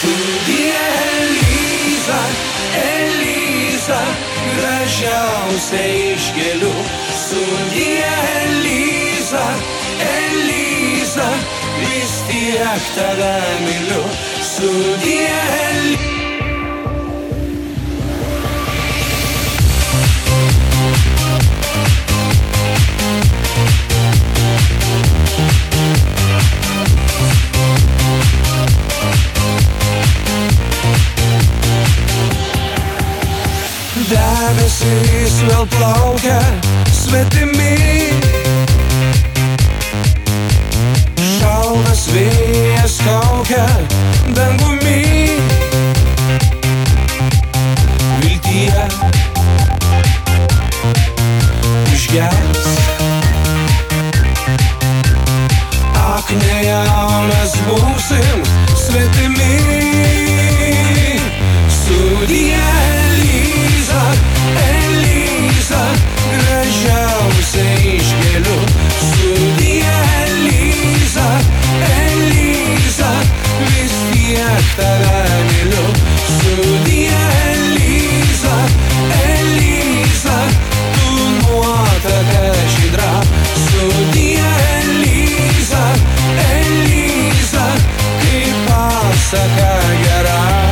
Sudie Eliza, Eliza, gražiausia iš kelių. Sudie Eliza, Eliza, vis tiek tave myliu. Sudie Eliza. Debesys vėl plaukia svetimi, šaltas vėjas kaukia dangumi. Viltyje užges aknėje mes būsim svetimi. Sudie Eliza, Eliza, gražiausia iš kelių. Sudie Eliza, Eliza, vis tiek tave myliu. Sudie Eliza, Eliza, tu nuotaka žydra. Sudie Eliza, Eliza, kaip pasaka gera.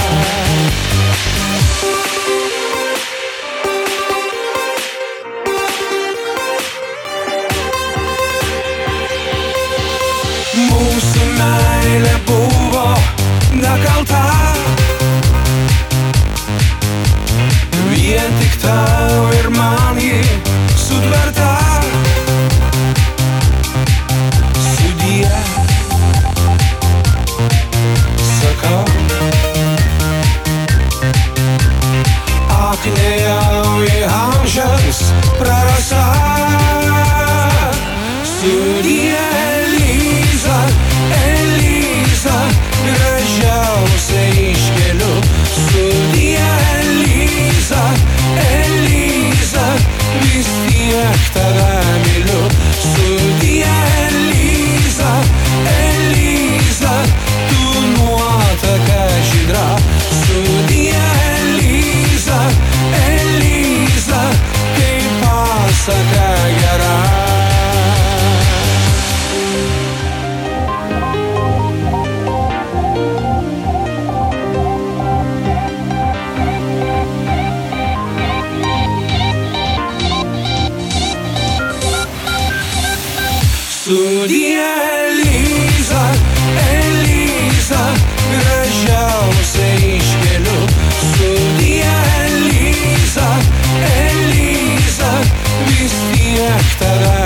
Mūsų meilė buvo nekalta, vien tik tau ir man ji sutverta. Sudie, sakau, aknėje į amžiams prarasta. Sudie Eliza, Eliza, gražiausia iš kelių. Sudie Eliza, Eliza, vis tiek tave myliu. Sudie Eliza, Eliza, tu nuotaka žydra. Sudie Eliza, Eliza, kaip pasaka gera. Sudie Eliza, Eliza, gražiausia iš kelių. Sudie Eliza, Eliza, vis tiek tave